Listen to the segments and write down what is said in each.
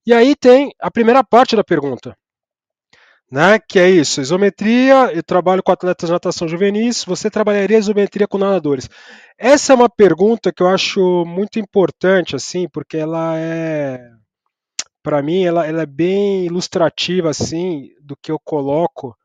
E aí tem a primeira parte da pergunta, né? Que é isso, isometria, eu trabalho com atletas de natação juvenis, você trabalharia isometria com nadadores? Essa é uma pergunta que eu acho muito importante, assim, porque ela é, para mim, ela é bem ilustrativa, assim, do que eu coloco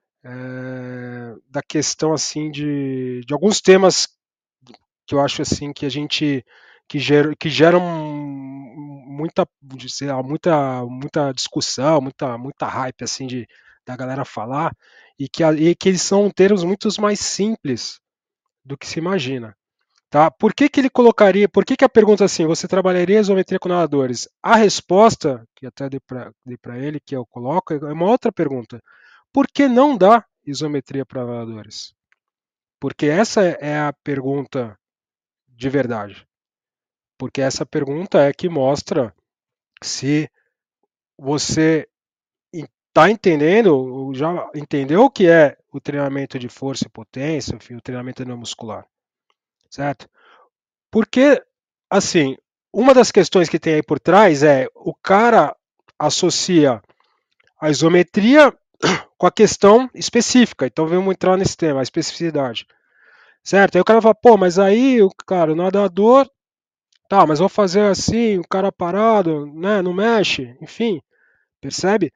da questão, assim, de alguns temas que eu acho, assim, que a gente que geram muita, sei lá, muita discussão, muita hype assim da galera falar e que eles são termos muito mais simples do que se imagina. Tá? Por que, que ele colocaria? Por que, que a pergunta assim, você trabalharia isometria com nadadores? A resposta, que até dei para ele, que eu coloco, é uma outra pergunta. Por que não dá isometria para nadadores? Porque essa é a pergunta de verdade. Porque essa pergunta é que mostra se você está entendendo, já entendeu o que é o treinamento de força e potência, enfim, o treinamento neuromuscular, certo? Porque, assim, uma das questões que tem aí por trás é o cara associa a isometria com a questão específica. Então vamos entrar nesse tema, a especificidade. Certo? Aí o cara fala, pô, mas aí, cara, o nadador, tá, mas vou fazer assim, o cara parado, né, não mexe, enfim, percebe?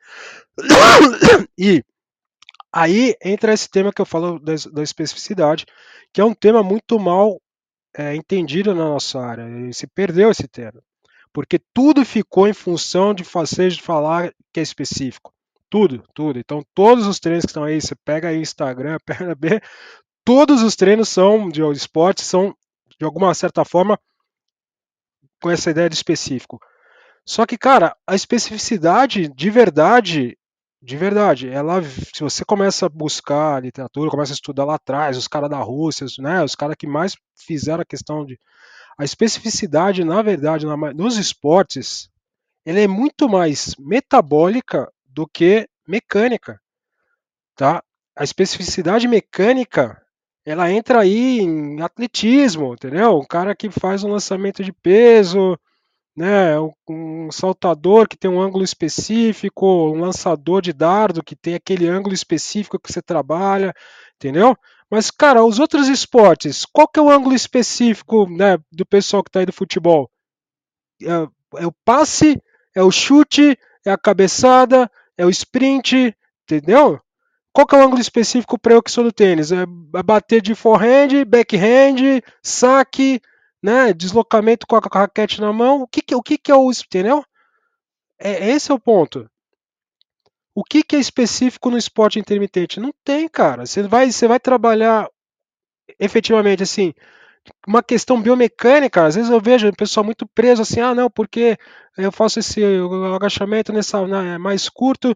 E aí entra esse tema que eu falo da especificidade, que é um tema muito mal entendido na nossa área, e se perdeu esse tema. Porque tudo ficou em função de fazer de falar que é específico. Tudo, tudo. Então, todos os treinos que estão aí, você pega aí Instagram, pega B, todos os treinos são de esporte, são, de alguma certa forma, com essa ideia de específico. Só que, cara, a especificidade de verdade, ela, se você começa a buscar literatura, começa a estudar lá atrás, os caras da Rússia, né, os caras que mais fizeram a questão de. A especificidade, na verdade, nos esportes, ela é muito mais metabólica do que mecânica, tá? A especificidade mecânica, ela entra aí em atletismo, entendeu? O cara que faz um lançamento de peso, né? Um saltador que tem um ângulo específico, um lançador de dardo que tem aquele ângulo específico que você trabalha, entendeu? Mas, cara, os outros esportes, qual que é o ângulo específico, né, do pessoal que está aí do futebol? É o passe, é o chute, é a cabeçada, é o sprint, entendeu? Qual que é o ângulo específico para eu que sou do tênis? É bater de forehand, backhand, saque, né? Deslocamento com a raquete na mão. O que é o. Entendeu? Esse é o ponto. O que é específico no esporte intermitente? Não tem, cara. Você vai trabalhar efetivamente assim, uma questão biomecânica. Às vezes eu vejo o pessoal muito preso assim, ah, não, porque eu faço esse agachamento nessa mais curto,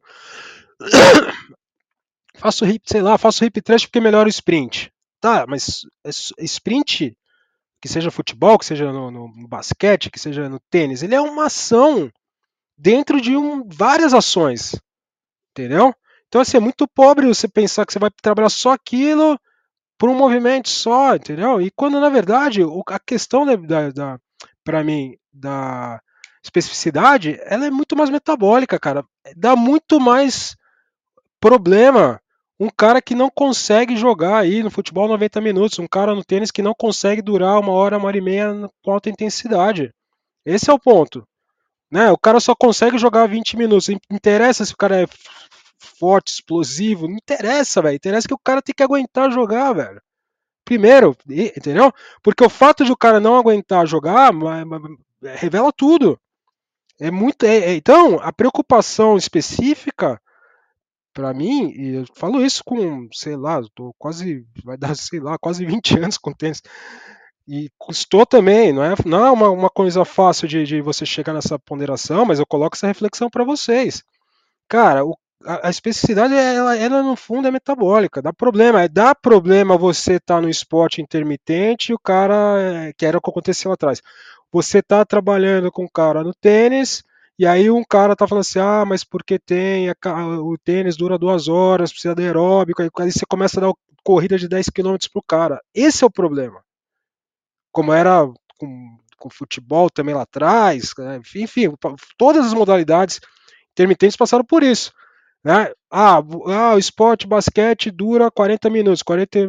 faço hip, sei lá, faço hip thrust porque melhora o sprint. Tá, mas sprint, que seja futebol, que seja no basquete, que seja no tênis, ele é uma ação dentro de várias ações, entendeu? Então, assim, é muito pobre você pensar que você vai trabalhar só aquilo por um movimento só, entendeu? E quando, na verdade, a questão para mim, da especificidade, ela é muito mais metabólica, cara. Dá muito mais problema um cara que não consegue jogar aí no futebol 90 minutos, um cara no tênis que não consegue durar uma hora e meia com alta intensidade. Esse é o ponto. Né? O cara só consegue jogar 20 minutos. Não interessa se o cara é forte, explosivo, não interessa, velho. Interessa que o cara tem que aguentar jogar, velho. Primeiro, entendeu? Porque o fato de o cara não aguentar jogar revela tudo. É muito. Então, a preocupação específica para mim, e eu falo isso com, sei lá, tô quase, vai dar, sei lá, quase 20 anos com tênis. E custou também, não é uma coisa fácil de você chegar nessa ponderação, mas eu coloco essa reflexão para vocês. Cara, a especificidade, ela no fundo é metabólica, dá problema você estar no esporte intermitente e o cara, que era o que aconteceu lá atrás, você tá trabalhando com o cara no tênis, e aí um cara tá falando assim, ah, mas porque o tênis dura 2 horas, precisa de aeróbico, aí você começa a dar corrida de 10 km pro cara. Esse é o problema. Como era com futebol também lá atrás, né? Enfim, todas as modalidades intermitentes passaram por isso. Né? O esporte basquete dura 40 minutos.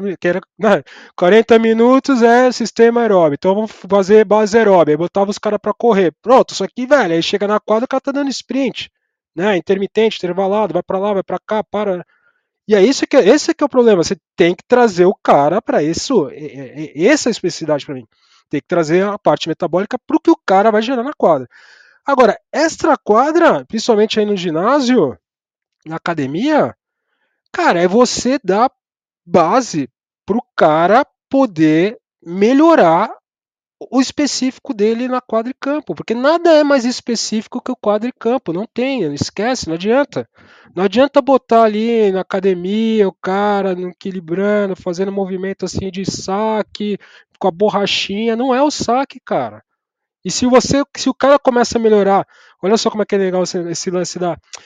40 minutos é sistema aeróbico. Então vamos fazer base aeróbica. Aí botava os caras para correr. Pronto, isso aqui, velho. Aí chega na quadra, o cara tá dando sprint. Né? Intermitente, intervalado, vai para lá, vai para cá, para. E é esse que é o problema. Você tem que trazer o cara para isso. Essa é a especificidade para mim. Tem que trazer a parte metabólica para o que o cara vai gerar na quadra. Agora, extra quadra, principalmente aí no ginásio, na academia, cara, é você dar base pro cara poder melhorar o específico dele na quadra e campo, porque nada é mais específico que o quadra e campo, não tem, esquece, não adianta. Não adianta botar ali na academia o cara equilibrando, fazendo movimento assim de saque, com a borrachinha, não é o saque, cara. E se o cara começa a melhorar, olha só como é que é legal esse lance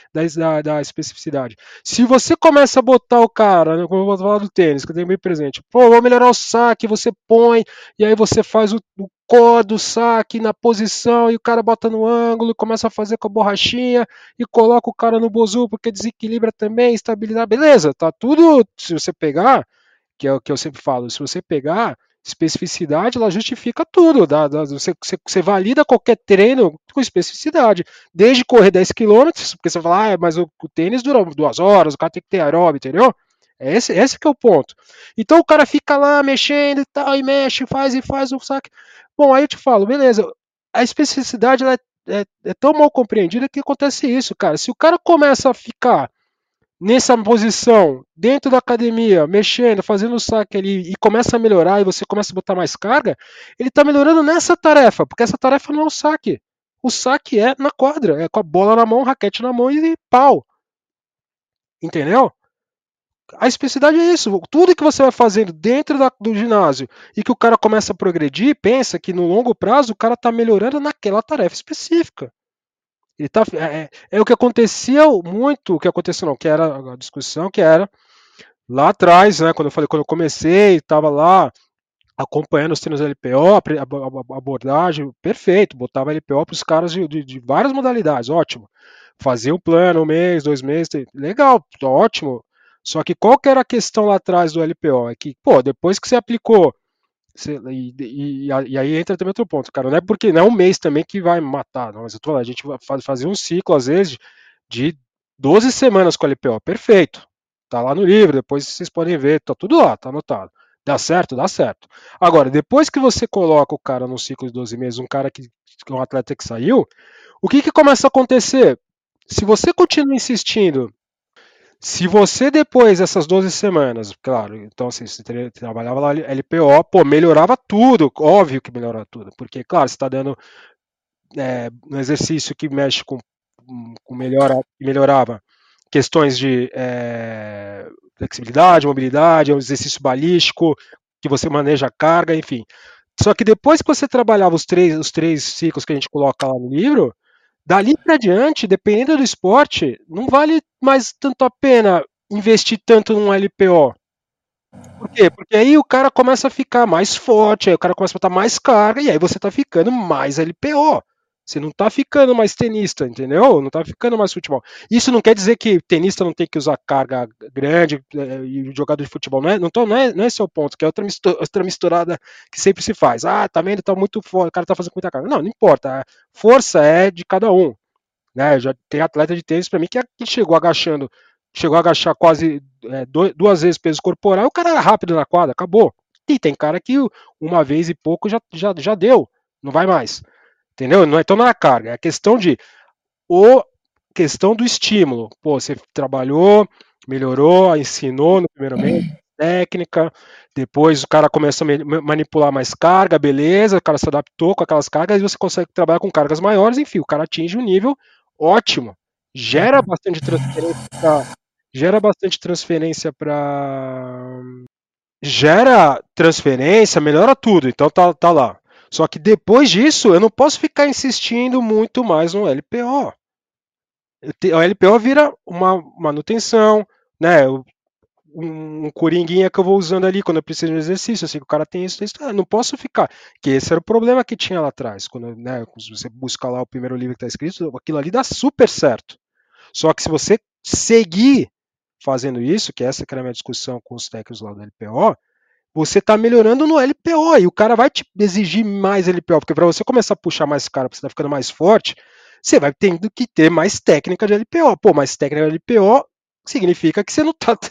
da especificidade. Se você começa a botar o cara, né, como eu vou falar do tênis, que eu tenho bem presente, pô, vou melhorar o saque, você põe, e aí você faz o core do saque na posição, e o cara bota no ângulo, começa a fazer com a borrachinha, e coloca o cara no bozu, porque desequilibra também, estabilidade, beleza, tá tudo, se você pegar, que é o que eu sempre falo, se você pegar especificidade, ela justifica tudo. Você valida qualquer treino com especificidade. Desde correr 10 quilômetros, porque você fala, mas o tênis dura 2 horas, o cara tem que ter aeróbio, entendeu? Esse que é o ponto. Então o cara fica lá mexendo e tal, e mexe, e faz o saque. Bom, aí eu te falo, beleza, a especificidade ela é tão mal compreendida que acontece isso, cara. Se o cara começa a ficar nessa posição, dentro da academia, mexendo, fazendo o saque ali e começa a melhorar e você começa a botar mais carga, ele está melhorando nessa tarefa, porque essa tarefa não é o saque. O saque é na quadra, é com a bola na mão, raquete na mão e pau. Entendeu? A especificidade é isso. Tudo que você vai fazendo dentro do ginásio e que o cara começa a progredir, pensa que no longo prazo o cara está melhorando naquela tarefa específica. Ele tá, o que acontecia muito, o que aconteceu não, que era a discussão, que era lá atrás, né, quando eu comecei, estava lá acompanhando os treinos da LPO, a abordagem, perfeito, botava LPO para os caras de várias modalidades, ótimo. Fazia um plano, 1 mês, 2 meses, legal, ótimo. Só que qual que era a questão lá atrás do LPO? É que, pô, depois que você aplicou, e aí entra também outro ponto, cara, não é porque não é 1 mês também que vai matar, não, mas eu tô lá, a gente fazia um ciclo, às vezes, de 12 semanas com a LPO, perfeito. Tá lá no livro, depois vocês podem ver, tá tudo lá, tá anotado. Dá certo? Dá certo. Agora, depois que você coloca o cara num ciclo de 12 meses, um cara que é um atleta que saiu, o que que começa a acontecer? Se você continua insistindo, se você depois dessas 12 semanas, claro, então assim, você trabalhava lá LPO, pô, melhorava tudo, óbvio que melhorava tudo, porque, claro, você está dando um exercício que mexe com melhorava questões de flexibilidade, mobilidade, é um exercício balístico, que você maneja a carga, enfim. Só que depois que você trabalhava os três ciclos que a gente coloca lá no livro, dali para diante, dependendo do esporte, não vale mais tanto a pena investir tanto num LPO. Por quê? Porque aí o cara começa a ficar mais forte, aí o cara começa a botar mais carga, e aí você tá ficando mais LPO. Você não tá ficando mais tenista, entendeu? Não tá ficando mais futebol. Isso não quer dizer que tenista não tem que usar carga grande e jogador de futebol. Não é esse o ponto, que é outra misturada que sempre se faz. Ah, tá vendo? Tá muito forte, o cara tá fazendo muita carga. Não, não importa. A força é de cada um. Né? Já tem atleta de tênis para mim que chegou a agachar quase 2 vezes peso corporal, o cara era rápido na quadra, acabou. E tem cara que 1 vez e pouco já deu, não vai mais. Entendeu? Não é, então não é a carga, é a questão o, questão do estímulo. Pô, você trabalhou, melhorou, ensinou no primeiro mês, técnica, depois o cara começou a manipular mais carga, beleza, o cara se adaptou com aquelas cargas e você consegue trabalhar com cargas maiores, enfim, o cara atinge um nível ótimo. Gera bastante transferência para gera transferência, melhora tudo, então tá lá. Só que depois disso, eu não posso ficar insistindo muito mais no LPO. O LPO vira uma manutenção, né? um coringuinha que eu vou usando ali quando eu preciso de um exercício. Eu sei que o cara tem isso. Eu não posso ficar. Que esse era o problema que tinha lá atrás. Quando, né, se você busca lá o primeiro livro que está escrito, aquilo ali dá super certo. Só que se você seguir fazendo isso, que essa que era a minha discussão com os técnicos lá do LPO, você está melhorando no LPO e o cara vai te exigir mais LPO, porque para você começar a puxar mais cara, para você estar ficando mais forte, você vai tendo que ter mais técnica de LPO. Pô, mais técnica de LPO significa que você não está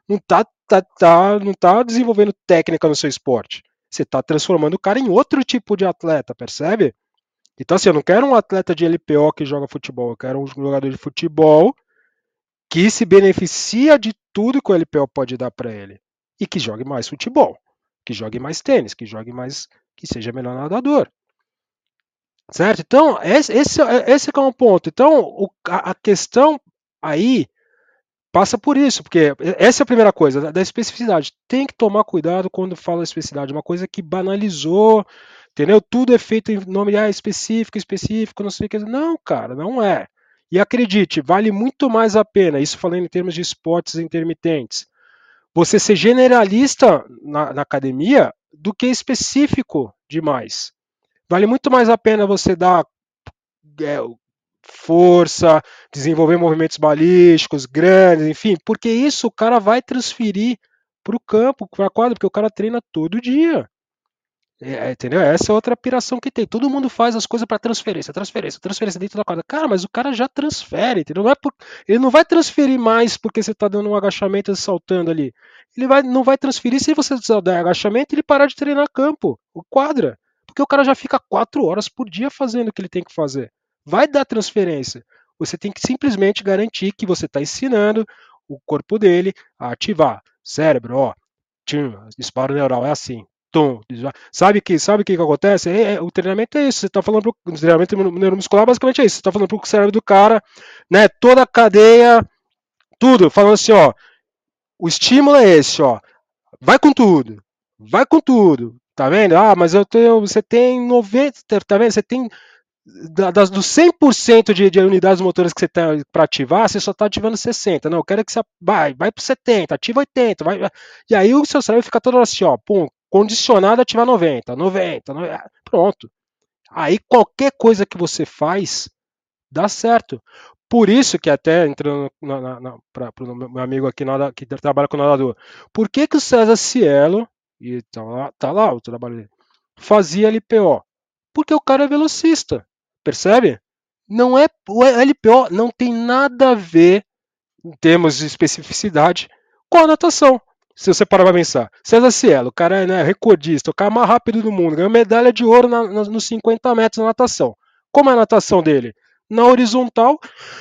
não tá desenvolvendo técnica no seu esporte. Você está transformando o cara em outro tipo de atleta, percebe? Então, assim, eu não quero um atleta de LPO que joga futebol, eu quero um jogador de futebol que se beneficia de tudo que o LPO pode dar para ele e que jogue mais futebol, que jogue mais tênis, que jogue mais, que seja melhor nadador, certo? Então esse é um ponto. Então a questão aí passa por isso, porque essa é a primeira coisa da especificidade. Tem que tomar cuidado quando fala especificidade, uma coisa que banalizou, entendeu? Tudo é feito em nome de específico, específico, não sei o que. Não, cara, não é. E acredite, vale muito mais a pena, isso falando em termos de esportes intermitentes, você ser generalista na academia do que específico demais. Vale muito mais a pena você dar é, força, desenvolver movimentos balísticos grandes, enfim, porque isso o cara vai transferir para o campo, para a quadra, porque o cara treina todo dia. Entendeu? Essa é outra piração que tem. Todo mundo faz as coisas para transferência, transferência, transferência dentro da quadra. Cara, mas o cara já transfere, entendeu? Ele não vai transferir mais porque você está dando um agachamento e saltando ali. Não vai transferir se você der agachamento e ele parar de treinar campo, o quadra. Porque o cara já fica 4 horas por dia fazendo o que ele tem que fazer. Vai dar transferência. Você tem que simplesmente garantir que você está ensinando o corpo dele a ativar. Cérebro, ó, disparo neural é assim. Tum, sabe o que acontece? O treinamento é isso. Você está falando pro treinamento neuromuscular, basicamente é isso. Você está falando para o cérebro do cara, né? Toda a cadeia, tudo, falando assim, ó. O estímulo é esse, ó. Vai com tudo. Vai com tudo. Tá vendo? Ah, mas você tem 90, tá vendo? Você tem dos 100% de unidades motoras que você tem para ativar, você só está ativando 60. Não, eu quero que você vai para 70, ativa 80. E aí o seu cérebro fica todo assim, ó, pum, condicionado a ativar 90, 90, 90. Pronto. Aí qualquer coisa que você faz, dá certo. Por isso que até entrando para o meu amigo aqui que trabalha com nadador, por que, que o César Cielo, e tá lá o trabalho dele, fazia LPO? Porque o cara é velocista, percebe? Não é o LPO não tem nada a ver em termos de especificidade com a natação. Se você parar para pensar, César Cielo, o cara é, né, recordista, o cara mais rápido do mundo, ganhou medalha de ouro nos 50 metros na natação. Como é a natação dele? Na horizontal,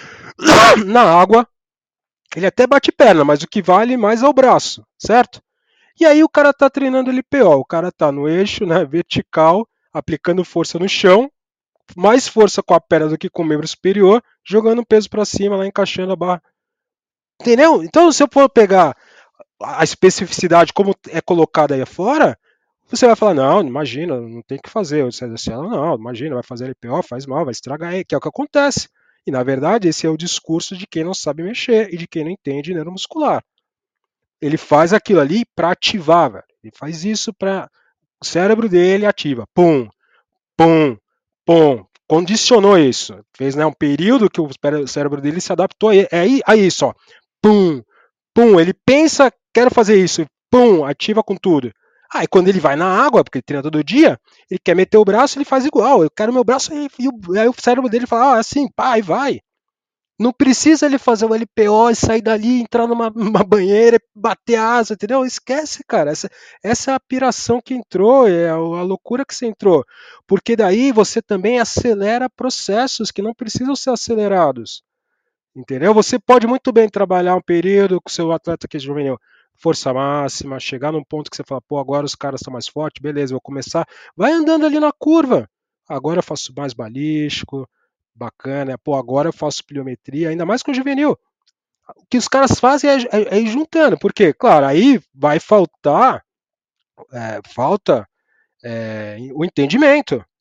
na água, ele até bate perna, mas o que vale mais é o braço, certo? E aí o cara tá treinando LPO, o cara tá no eixo, né, vertical, aplicando força no chão, mais força com a perna do que com o membro superior, jogando peso para cima, lá encaixando a barra. Entendeu? Então, se eu for pegar a especificidade como é colocada aí fora, você vai falar, não, imagina, não tem que fazer. Você vai dizer, não, imagina, vai fazer LPO, faz mal, vai estragar aí, que é o que acontece. E na verdade, esse é o discurso de quem não sabe mexer e de quem não entende neuromuscular. Ele faz aquilo ali para ativar, velho. Ele faz isso para o cérebro dele ativa. Pum, pum, pum. Condicionou isso. Fez, né, um período que o cérebro dele se adaptou a isso, ó. Pum, pum. Ele pensa, quero fazer isso. Pum, ativa com tudo. Aí quando ele vai na água, porque ele treina todo dia, ele quer meter o braço, ele faz igual. Eu quero meu braço aí o cérebro dele fala, assim, pá, e vai. Não precisa ele fazer o LPO e sair dali, entrar numa banheira, bater a asa, entendeu? Esquece, cara. Essa é a piração que entrou, é a loucura que você entrou. Porque daí você também acelera processos que não precisam ser acelerados. Entendeu? Você pode muito bem trabalhar um período com o seu atleta que é juvenil, força máxima, chegar num ponto que você fala, pô, agora os caras estão mais fortes, beleza, vou começar. Vai andando ali na curva. Agora eu faço mais balístico, bacana. Pô, agora eu faço pliometria, ainda mais com o juvenil. O que os caras fazem é ir juntando, porque, claro, aí vai falta o entendimento.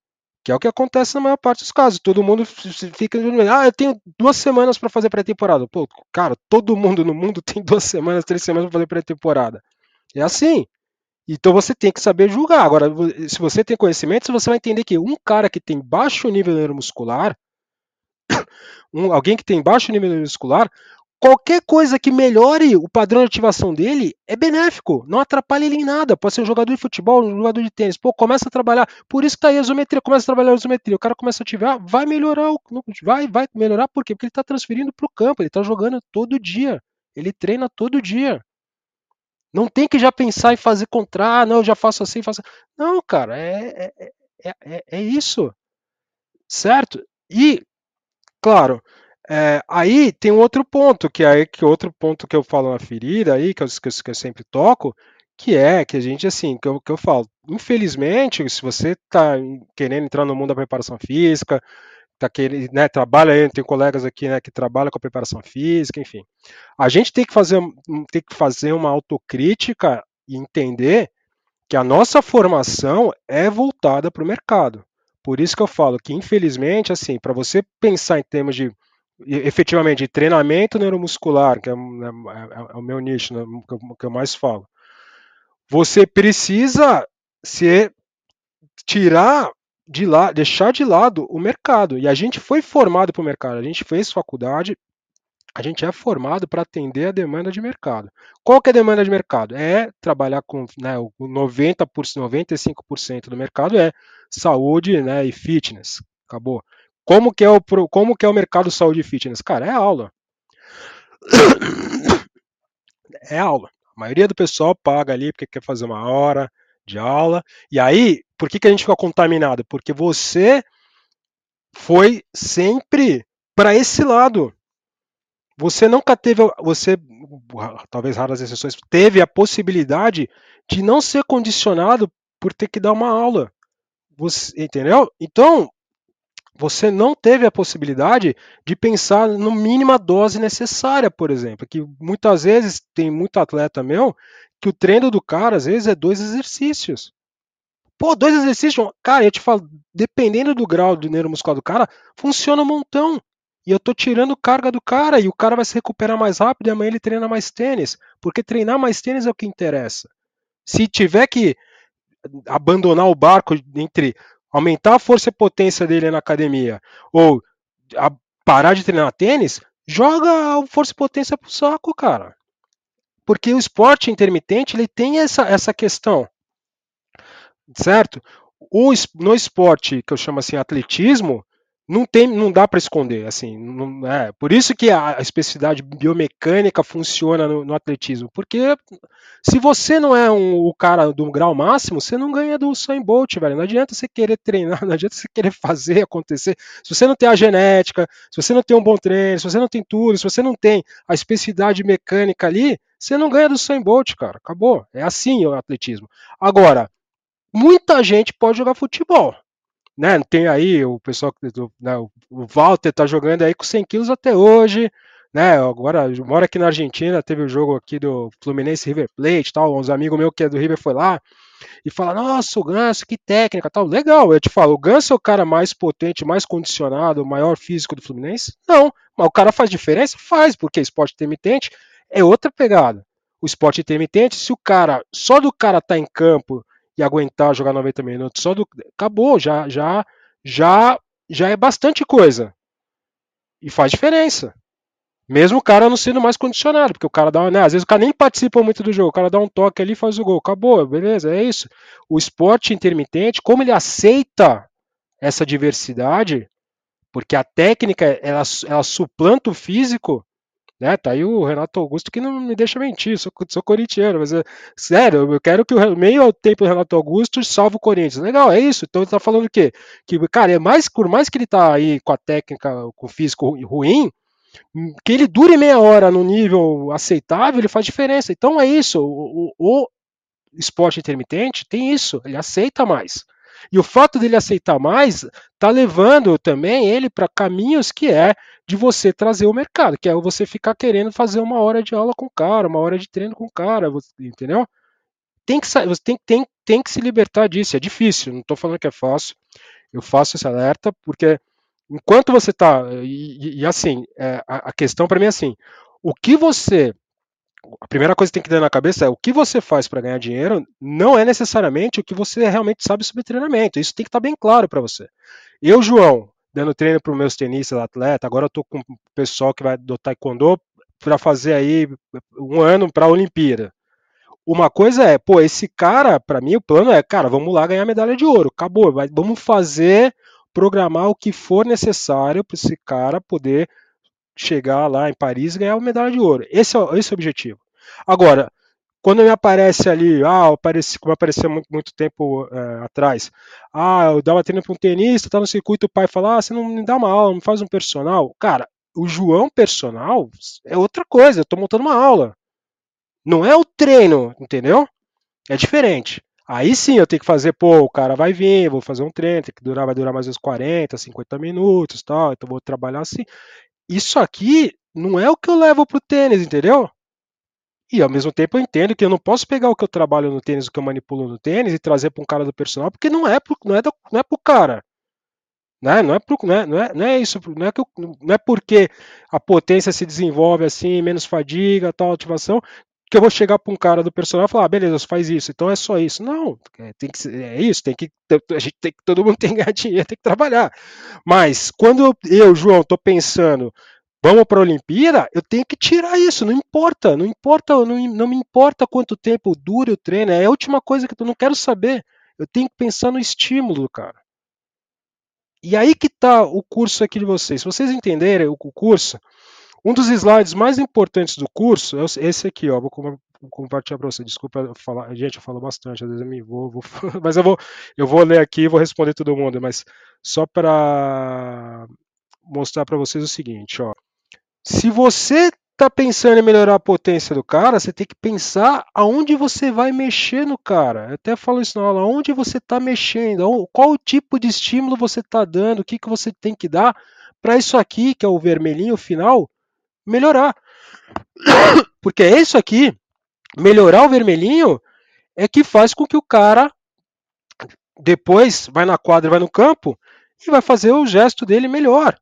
Que é o que acontece na maior parte dos casos. Todo mundo fica. Eu tenho 2 semanas para fazer pré-temporada. Pô, cara, todo mundo no mundo tem 2 semanas, 3 semanas para fazer pré-temporada. É assim. Então você tem que saber julgar. Agora, se você tem conhecimento, você vai entender que um cara que tem baixo nível neuromuscular, alguém que tem baixo nível neuromuscular, qualquer coisa que melhore o padrão de ativação dele é benéfico, não atrapalha ele em nada. Pode ser um jogador de futebol, um jogador de tênis. Pô, começa a trabalhar. Por isso que tá aí a isometria, começa a trabalhar a isometria. O cara começa a ativar, vai melhorar. Vai melhorar por quê? Porque ele está transferindo para o campo, ele está jogando todo dia. Ele treina todo dia. Não tem que já pensar em fazer contra, não, eu já faço assim, faço. Não, cara, é isso, certo? E, claro, aí tem um outro ponto, que outro ponto que eu falo na ferida aí, que eu sempre toco, que é que a gente, assim, que eu falo, infelizmente, se você está querendo entrar no mundo da preparação física, tá querendo, né, trabalha aí, tem colegas aqui, né, que trabalham com a preparação física, enfim. A gente tem que fazer uma autocrítica e entender que a nossa formação é voltada para o mercado. Por isso que eu falo que, infelizmente, assim, para você pensar em termos de efetivamente de treinamento neuromuscular, que é o meu nicho, né, que eu mais falo, você precisa se tirar de lá, deixar de lado o mercado. E a gente foi formado para o mercado, a gente fez faculdade, a gente é formado para atender a demanda de mercado. Qual que é a demanda de mercado? É trabalhar com, né, o 90%, 95% do mercado é saúde, né, e fitness. Acabou. Como que é o mercado saúde e fitness? Cara, é aula. É aula. A maioria do pessoal paga ali porque quer fazer uma hora de aula. E aí, por que a gente fica contaminado? Porque você foi sempre para esse lado. Você nunca teve, talvez raras exceções, teve a possibilidade de não ser condicionado por ter que dar uma aula. Você, entendeu? Então, você não teve a possibilidade de pensar no mínima dose necessária, por exemplo. Que muitas vezes tem muito atleta meu que o treino do cara, às vezes, é 2 exercícios. Pô, 2 exercícios, cara, eu te falo, dependendo do grau do neuromuscular do cara, funciona um montão. E eu tô tirando carga do cara e o cara vai se recuperar mais rápido e amanhã ele treina mais tênis. Porque treinar mais tênis é o que interessa. Se tiver que abandonar o barco entre aumentar a força e potência dele na academia ou a, parar de treinar tênis, joga a força e potência pro saco, cara. Porque o esporte intermitente ele tem essa questão, certo? No esporte que eu chamo assim atletismo, não dá para esconder, assim, por isso que a especificidade biomecânica funciona no atletismo, porque se você não é o cara do grau máximo, você não ganha do Usain Bolt, velho. Não adianta você querer treinar, não adianta você querer fazer acontecer. Se você não tem a genética, se você não tem um bom treino, se você não tem tudo, se você não tem a especificidade mecânica ali, você não ganha do Usain Bolt, cara. Acabou. É assim o atletismo. Agora, muita gente pode jogar futebol. Né? Tem aí o pessoal, né, o Walter tá jogando aí com 100 quilos até hoje, né? Agora mora aqui na Argentina, teve o jogo aqui do Fluminense River Plate, tal, uns amigos meus que é do River foi lá e fala: "Nossa, o Ganso, que técnica", tal. Legal, eu te falo, o Ganso é o cara mais potente, mais condicionado, o maior físico do Fluminense? Não, mas o cara faz diferença? Faz, porque esporte intermitente é outra pegada. O esporte intermitente, se o cara, só do cara tá em campo e aguentar jogar 90 minutos, acabou, já já é bastante coisa e faz diferença. Mesmo o cara não sendo mais condicionado, porque o cara dá, né, às vezes o cara nem participa muito do jogo, o cara dá um toque ali e faz o gol, acabou, beleza, é isso. O esporte intermitente, como ele aceita essa diversidade, porque a técnica ela suplanta o físico, né? Tá aí o Renato Augusto que não me deixa mentir, sou corintiano, mas sério, eu quero que o meio tempo do Renato Augusto salve o Corinthians. Legal, é isso. Então ele tá falando o quê? Que, cara, por mais que ele tá aí com a técnica, com o físico ruim, que ele dure meia hora no nível aceitável, ele faz diferença. Então é isso. O esporte intermitente tem isso, ele aceita mais. E o fato dele aceitar mais está levando também ele para caminhos que é de você trazer o mercado, que é você ficar querendo fazer uma hora de aula com o cara, uma hora de treino com o cara, entendeu? Tem que, você tem que se libertar disso, é difícil, não estou falando que é fácil. Eu faço esse alerta porque enquanto você está. E assim, a questão para mim é assim: o que você. A primeira coisa que tem que ter na cabeça é o que você faz para ganhar dinheiro não é necessariamente o que você realmente sabe sobre treinamento. Isso tem que estar bem claro para você. Eu, João, dando treino para os meus tenistas, atleta, agora eu estou com o pessoal que vai do Taekwondo para fazer aí um ano para a Olimpíada. Uma coisa é, pô, esse cara, para mim, o plano é, cara, vamos lá ganhar medalha de ouro, acabou, vamos fazer, programar o que for necessário para esse cara poder chegar lá em Paris e ganhar uma medalha de ouro. Esse é o objetivo. Agora, quando me aparece ali, como apareceu muito tempo atrás, eu dava treino para um tenista, tá no circuito, o pai fala, você não me dá uma aula, não faz um personal. Cara, o João personal é outra coisa, eu tô montando uma aula. Não é o treino, entendeu? É diferente. Aí sim eu tenho que fazer, pô, o cara vai vir, vou fazer um treino, tem que vai durar mais uns 40, 50 minutos, tal, então vou trabalhar assim. Isso aqui não é o que eu levo pro tênis, entendeu? E ao mesmo tempo eu entendo que eu não posso pegar o que eu trabalho no tênis, o que eu manipulo no tênis e trazer para um cara do personal, porque não é pro cara. Né? Não é isso, não é porque a potência se desenvolve assim, menos fadiga, tal, ativação, que eu vou chegar para um cara do personal e falar, beleza, você faz isso, então é só isso. Não, tem que é isso, a gente tem que todo mundo tem que ganhar dinheiro, tem que trabalhar. Mas quando eu, João, estou pensando, vamos para a Olimpíada, eu tenho que tirar isso, não importa, não me importa quanto tempo dure o treino, é a última coisa que eu não quero saber. Eu tenho que pensar no estímulo, cara. E aí que está o curso aqui de vocês. Se vocês entenderem o curso, um dos slides mais importantes do curso é esse aqui, ó. Vou compartilhar para você. Desculpa falar, gente, eu falo bastante, às vezes eu me vou mas eu vou ler aqui e vou responder todo mundo. Mas só para mostrar para vocês o seguinte, ó. Se você está pensando em melhorar a potência do cara, você tem que pensar aonde você vai mexer no cara. Eu até falo isso na aula, aonde você está mexendo, qual tipo de estímulo você está dando, o que, que você tem que dar para isso aqui, que é o vermelhinho final, melhorar. Porque é isso aqui, melhorar o vermelhinho, é que faz com que o cara depois vai na quadra, vai no campo e vai fazer o gesto dele melhor.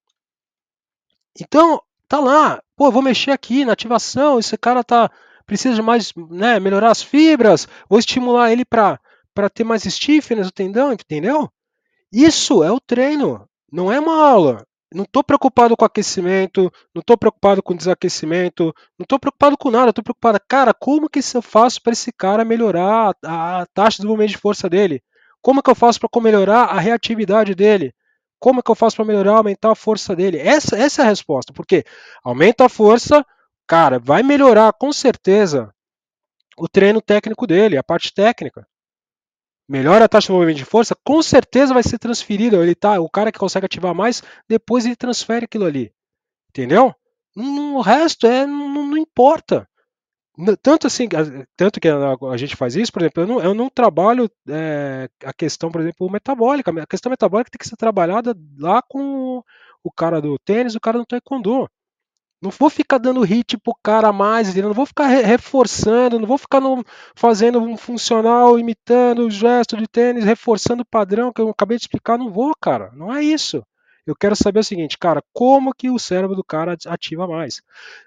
Então, tá lá, pô, vou mexer aqui na ativação, esse cara precisa de mais, né, melhorar as fibras, vou estimular ele para ter mais stiffness do tendão, entendeu? Isso é o treino, não é uma aula. Não estou preocupado com aquecimento, não estou preocupado com desaquecimento, não estou preocupado com nada, estou preocupado, cara, como que eu faço para esse cara melhorar a taxa de desenvolvimento de força dele? Como que eu faço para melhorar a reatividade dele? Como que eu faço para melhorar, aumentar a força dele? Essa é a resposta, porque aumenta a força, cara, vai melhorar com certeza o treino técnico dele, a parte técnica. Melhora a taxa de movimento de força, com certeza vai ser transferido. O cara que consegue ativar mais, depois ele transfere aquilo ali. Entendeu? O resto não importa. Tanto assim, tanto que a gente faz isso, por exemplo, eu não trabalho a questão, por exemplo, metabólica. A questão metabólica tem que ser trabalhada lá com o cara do tênis, o cara do taekwondo. Não vou ficar dando hit pro cara a mais, entendeu? Não vou ficar reforçando, não vou ficar fazendo um funcional, imitando o gesto de tênis, reforçando o padrão que eu acabei de explicar. Não vou, cara. Não é isso. Eu quero saber o seguinte, cara, como que o cérebro do cara ativa mais?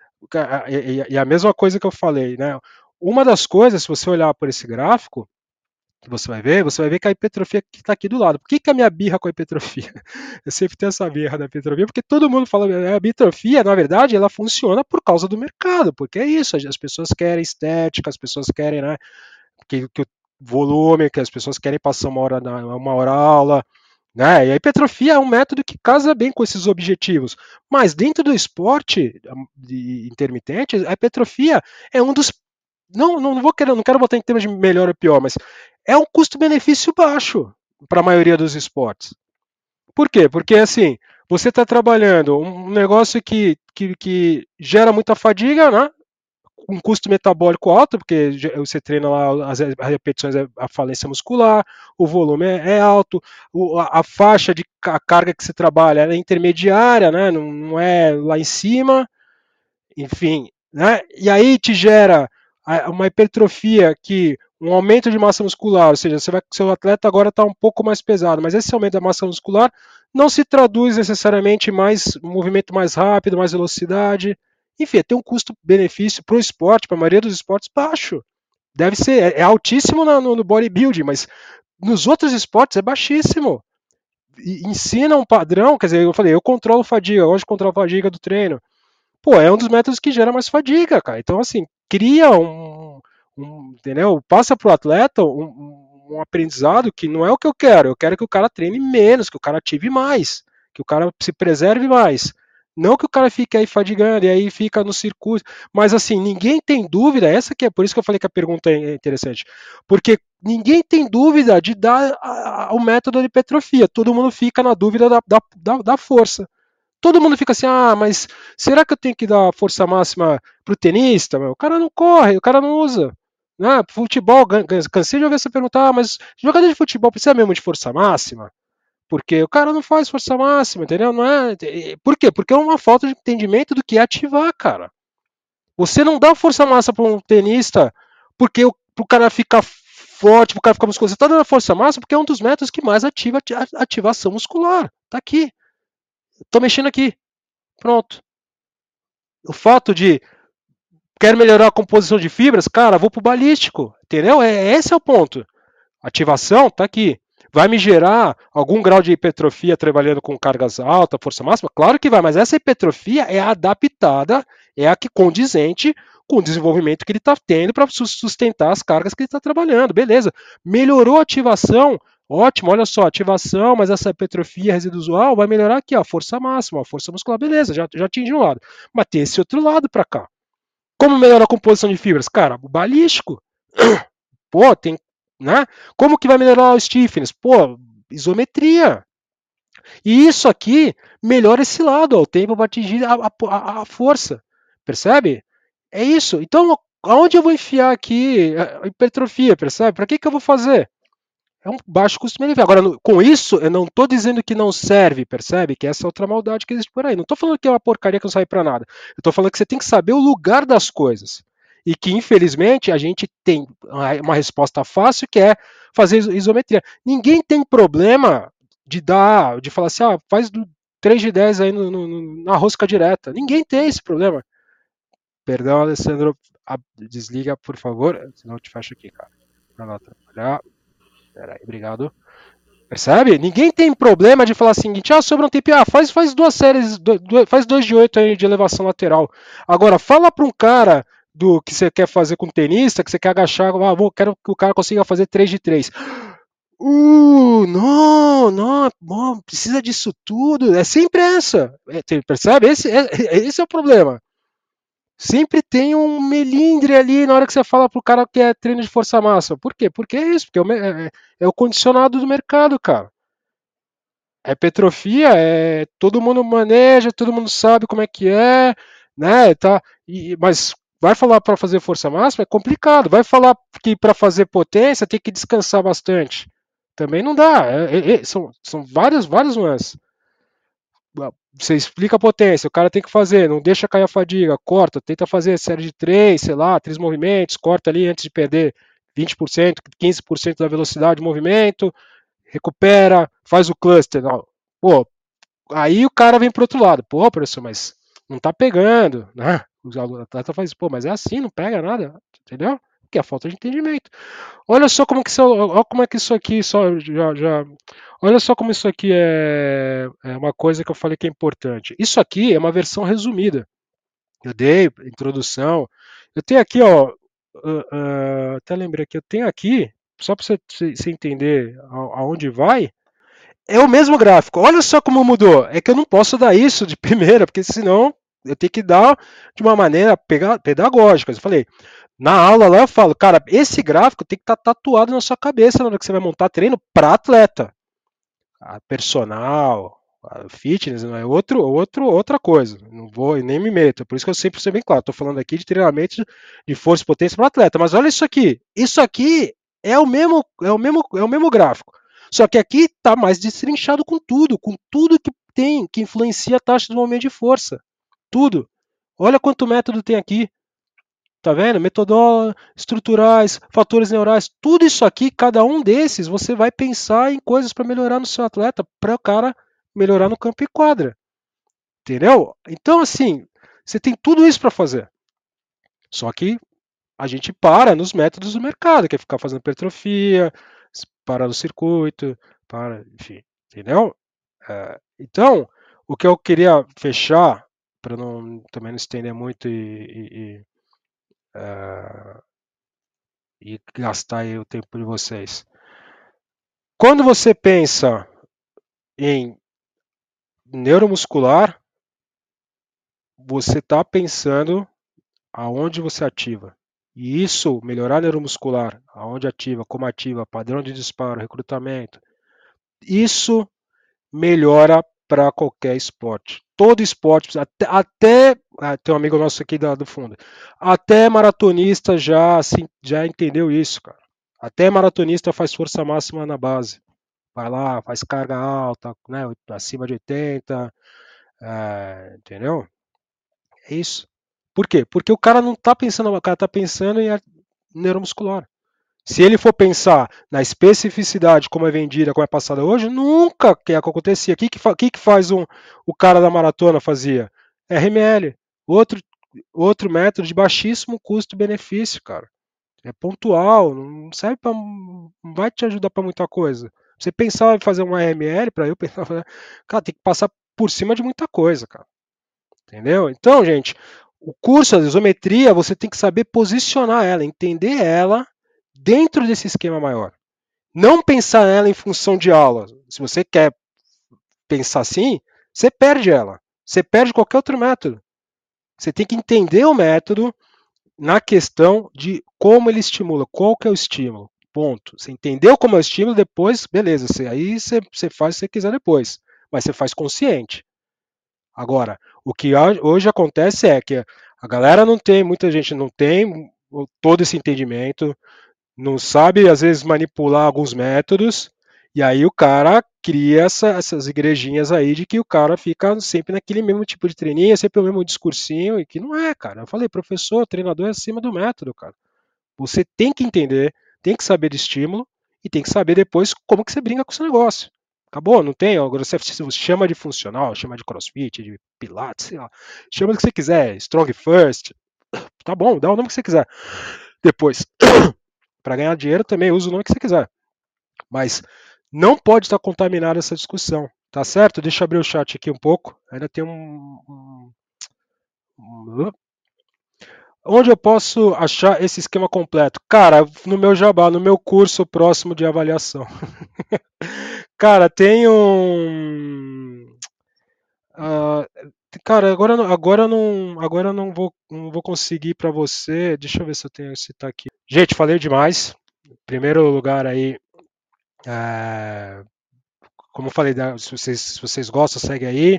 E a mesma coisa que eu falei, né? Uma das coisas, se você olhar por esse gráfico, que você vai ver que a hipertrofia está aqui do lado. Por que a minha birra com a hipertrofia? Eu sempre tenho essa birra da hipertrofia, porque todo mundo fala a hipertrofia, na verdade, ela funciona por causa do mercado, porque é isso, as pessoas querem estética, as pessoas querem, né, que o volume, que as pessoas querem passar uma hora aula, né? E a hipertrofia é um método que casa bem com esses objetivos. Mas dentro do esporte intermitente, a hipertrofia é um dos não quero botar em termos de melhor ou pior, mas é um custo-benefício baixo para a maioria dos esportes. Por quê? Porque assim, você está trabalhando um negócio que gera muita fadiga, né? Um custo metabólico alto, porque você treina lá as repetições, a falência muscular, o volume é alto, a faixa de carga que você trabalha é intermediária, né? Não é lá em cima, enfim, né? E aí te gera uma hipertrofia que um aumento de massa muscular, ou seja, seu atleta agora está um pouco mais pesado, mas esse aumento da massa muscular não se traduz necessariamente em mais um movimento mais rápido, mais velocidade. Enfim, tem um custo-benefício para o esporte, para a maioria dos esportes, baixo. Deve ser, é altíssimo no bodybuilding, mas nos outros esportes é baixíssimo. E ensina um padrão, quer dizer, eu falei, eu controlo fadiga, eu gosto de controlar a fadiga do treino. Pô, é um dos métodos que gera mais fadiga, cara. Então, assim, cria entendeu? Passa pro atleta um aprendizado que não é o que eu quero que o cara treine menos, que o cara ative mais, que o cara se preserve mais. Não que o cara fique aí fadigando e aí fica no circuito. Mas assim, ninguém tem dúvida, essa que é por isso que eu falei que a pergunta é interessante. Porque ninguém tem dúvida de dar o método de hipertrofia. Todo mundo fica na dúvida da força. Todo mundo fica assim, ah, mas será que eu tenho que dar força máxima pro tenista? Meu? O cara não corre, o cara não usa. Né? Futebol, cansei de ouvir essa pergunta, ah, mas jogador de futebol precisa mesmo de força máxima? Porque o cara não faz força máxima, entendeu? Não é. Por quê? Porque é uma falta de entendimento do que é ativar, cara. Você não dá força máxima para um tenista porque pro cara ficar forte, pro cara ficar musculoso. Você tá dando força máxima porque é um dos métodos que mais ativa a ativação muscular. Tá aqui. Tô mexendo aqui. Pronto. O fato de quero melhorar a composição de fibras, cara, vou pro balístico, entendeu? Esse é o ponto. Ativação tá aqui. Vai me gerar algum grau de hipertrofia trabalhando com cargas altas, força máxima? Claro que vai, mas essa hipertrofia é adaptada, é a que condizente com o desenvolvimento que ele está tendo para sustentar as cargas que ele está trabalhando. Beleza. Melhorou a ativação, ótimo, olha só, ativação, mas essa hipertrofia residual vai melhorar aqui, ó, a força máxima, a força muscular, beleza, já atingi um lado. Mas tem esse outro lado para cá. Como melhorar a composição de fibras? Cara, o balístico. Pô, tem, né? Como que vai melhorar o stiffness? Pô, isometria. E isso aqui melhora esse lado, ó, o tempo para atingir a força. Percebe? É isso. Então, aonde eu vou enfiar aqui a hipertrofia, percebe? Para que eu vou fazer? É um baixo custo-benefício. Agora, com isso, eu não estou dizendo que não serve, percebe? Que essa é outra maldade que existe por aí. Não estou falando que é uma porcaria que não serve para nada. Eu estou falando que você tem que saber o lugar das coisas. E que, infelizmente, a gente tem uma resposta fácil que é fazer isometria. Ninguém tem problema de falar assim, ah, faz 3 de 10 aí na rosca direta. Ninguém tem esse problema. Perdão, Alessandro, desliga, por favor, senão eu te fecho aqui, cara. Pra não atrapalhar. Peraí, obrigado. Percebe? Ninguém tem problema de falar o seguinte, ah, sobra um tempo, ah, faz duas séries, faz 2 de 8 aí de elevação lateral. Agora, fala para um cara do que você quer fazer com tenista, que você quer agachar, ah, quero que o cara consiga fazer 3 de 3. Não, não, não, precisa disso tudo. É sempre essa. Percebe? Esse é o problema. Sempre tem um melindre ali na hora que você fala pro cara que é treino de força massa. Por quê? Porque é isso, porque é o condicionado do mercado, cara. É hipertrofia, todo mundo maneja, todo mundo sabe como é que é, né? Tá, mas vai falar para fazer força máxima é complicado. Vai falar que para fazer potência tem que descansar bastante. Também não dá. São vários nuances. Você explica a potência, o cara tem que fazer, não deixa cair a fadiga, corta, tenta fazer série de 3, sei lá, 3 movimentos, corta ali antes de perder 20%, 15% da velocidade de movimento, recupera, faz o cluster. Não. Pô, aí o cara vem pro outro lado, pô, professor, mas não tá pegando, né? O atleta faz, pô, mas é assim, não pega nada, entendeu? Que é a falta de entendimento. Olha só como que olha como é que isso aqui só olha só como isso aqui é uma coisa que eu falei que é importante. Isso aqui é uma versão resumida. Eu dei introdução. Eu tenho aqui, ó, até lembrei que eu tenho aqui, só para você entender aonde vai, é o mesmo gráfico. Olha só como mudou. É que eu não posso dar isso de primeira, porque senão eu tenho que dar de uma maneira pedagógica. Eu falei, na aula lá eu falo, cara, esse gráfico tem que estar tatuado na sua cabeça na hora que você vai montar treino para atleta. A personal, a fitness, não é outra coisa. Não vou nem me meto. Por isso que eu sempre sou bem claro. Estou falando aqui de treinamento de força e potência para atleta. Mas olha isso aqui. Isso aqui é o mesmo gráfico. Só que aqui está mais destrinchado com tudo que tem, que influencia a taxa de desenvolvimento de força. Tudo. Olha quanto método tem aqui. Tá vendo? Metodologia, estruturais, fatores neurais, tudo isso aqui, cada um desses, você vai pensar em coisas para melhorar no seu atleta, para o cara melhorar no campo e quadra. Entendeu? Então, assim, você tem tudo isso para fazer. Só que a gente para nos métodos do mercado, que é ficar fazendo hipertrofia, para no circuito, para, enfim, entendeu? Então, o que eu queria fechar, para não também não estender muito e gastar aí o tempo de vocês. Quando você pensa em neuromuscular, você está pensando aonde você ativa. E isso, melhorar neuromuscular, aonde ativa, como ativa, padrão de disparo, recrutamento, isso melhora para qualquer esporte. Todo esporte, tem um amigo nosso aqui do fundo, até maratonista já entendeu isso, cara. Até maratonista faz força máxima na base. Vai lá, faz carga alta, né, acima de 80, entendeu? É isso. Por quê? Porque o cara não está pensando, o cara está pensando em neuromuscular. Se ele for pensar na especificidade como é vendida, como é passada hoje, nunca que acontecia. O que faz o cara da maratona fazia? RML. Outro, outro método de baixíssimo custo-benefício, cara. É pontual, não serve para, não vai te ajudar para muita coisa. Você pensar em fazer um RML, para eu pensar, cara, tem que passar por cima de muita coisa, cara. Entendeu? Então, gente, o curso, a isometria, você tem que saber posicionar ela, entender ela dentro desse esquema maior. Não pensar ela em função de aula. Se você quer pensar assim, você perde ela. Você perde qualquer outro método. Você tem que entender o método na questão de como ele estimula, qual que é o estímulo. Ponto. Você entendeu como é o estímulo, depois, beleza. Aí você faz o que você quiser depois. Mas você faz consciente. Agora, o que hoje acontece é que a galera não tem, muita gente não tem todo esse entendimento, não sabe, às vezes, manipular alguns métodos, e aí o cara cria essas igrejinhas aí de que o cara fica sempre naquele mesmo tipo de treininho, sempre o mesmo discursinho, e que não é, cara. Eu falei, professor, treinador é acima do método, cara. Você tem que entender, tem que saber de estímulo, e tem que saber depois como que você brinca com o seu negócio. Acabou, não tem. Agora você chama de funcional, chama de crossfit, de pilates, sei lá. Chama do que você quiser, strong first. Tá bom, dá o nome que você quiser. Depois, para ganhar dinheiro também usa o nome que você quiser. Mas não pode estar contaminada essa discussão. Tá certo? Deixa eu abrir o chat aqui um pouco. Ainda tem Onde eu posso achar esse esquema completo? Cara, no meu jabá, no meu curso próximo de avaliação. Cara, tem um. ah, cara, agora eu não vou conseguir para você. Deixa eu ver se eu tenho se tá aqui. Gente, falei demais. Primeiro lugar aí, é, como eu falei, né, se vocês gostam, segue aí.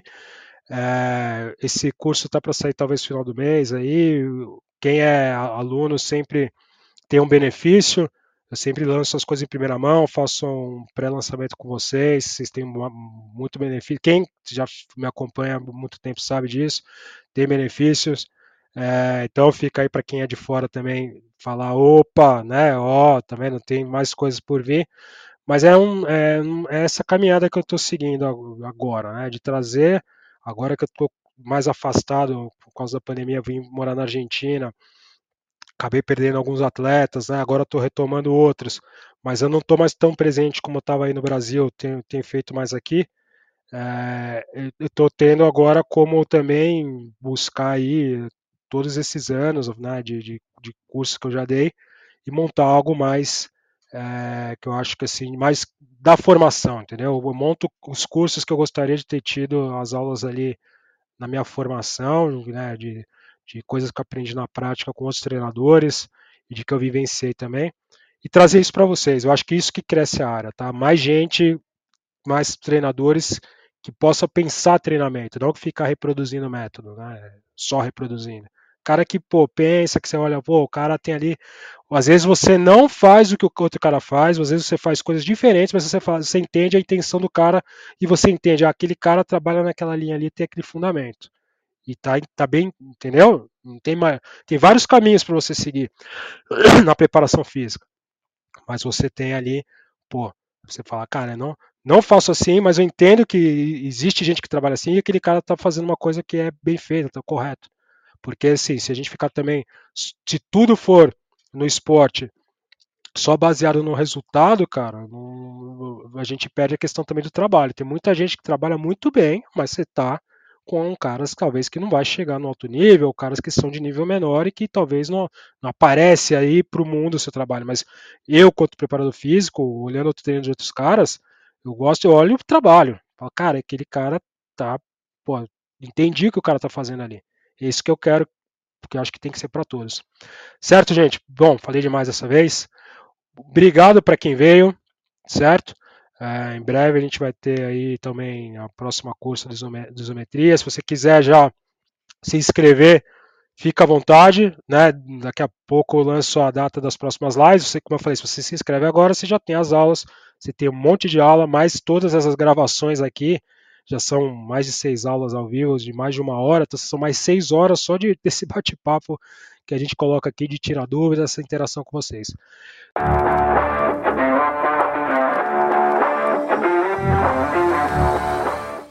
Esse curso tá para sair talvez no final do mês aí. Quem é aluno sempre tem um benefício. Eu sempre lanço as coisas em primeira mão, faço um pré-lançamento com vocês têm muito benefício. Quem já me acompanha há muito tempo sabe disso, tem benefícios. Então fica aí para quem é de fora também falar, opa, né? Ó, tá vendo? Tem mais coisas por vir. Mas é essa caminhada que eu estou seguindo agora, né? De trazer, agora que eu estou mais afastado por causa da pandemia, vim morar na Argentina, acabei perdendo alguns atletas, né? Agora estou retomando outros, mas eu não estou mais tão presente como eu estava aí no Brasil, tenho feito mais aqui. Eu estou tendo agora como também buscar aí todos esses anos, né, de curso que eu já dei e montar algo mais que eu acho que assim mais da formação, entendeu? Eu monto os cursos que eu gostaria de ter tido as aulas ali na minha formação, né, de coisas que eu aprendi na prática com outros treinadores e de que eu vivenciei também, e trazer isso para vocês. Eu acho que isso que cresce a área, tá? Mais gente, mais treinadores que possam pensar treinamento, não que ficar reproduzindo o método, né? Só reproduzindo. Cara que, pô, pensa, que você olha, pô, o cara tem ali. Às vezes você não faz o que o outro cara faz, às vezes você faz coisas diferentes, mas você entende a intenção do cara e você entende, aquele cara trabalha naquela linha ali, tem aquele fundamento. E tá bem, entendeu? Tem, tem vários caminhos para você seguir na preparação física, mas você tem ali, pô, você fala, cara, não faço assim, mas eu entendo que existe gente que trabalha assim e aquele cara tá fazendo uma coisa que é bem feita, tá correto. Porque assim, se a gente ficar também, se tudo for no esporte só baseado no resultado, cara, a gente perde a questão também do trabalho. Tem muita gente que trabalha muito bem, mas você tá com caras talvez que não vai chegar no alto nível, caras que são de nível menor e que talvez não aparece aí para o mundo o seu trabalho. Mas eu, quanto preparador físico, olhando o treino de outros caras, eu olho o trabalho. Falo, cara, aquele cara tá, pô, entendi o que o cara tá fazendo ali. É isso que eu quero, porque eu acho que tem que ser para todos. Certo, gente? Bom, falei demais dessa vez. Obrigado para quem veio, certo? Em breve a gente vai ter aí também a próxima curso de isometria. Se você quiser já se inscrever, fica à vontade, né? Daqui a pouco eu lanço a data das próximas lives. Você, como eu falei, se você se inscreve agora, você já tem as aulas, você tem um monte de aula, mais todas essas gravações aqui. Já são mais de 6 aulas ao vivo, de mais de 1 hora, então são mais 6 horas só desse bate-papo que a gente coloca aqui de tirar dúvidas, essa interação com vocês.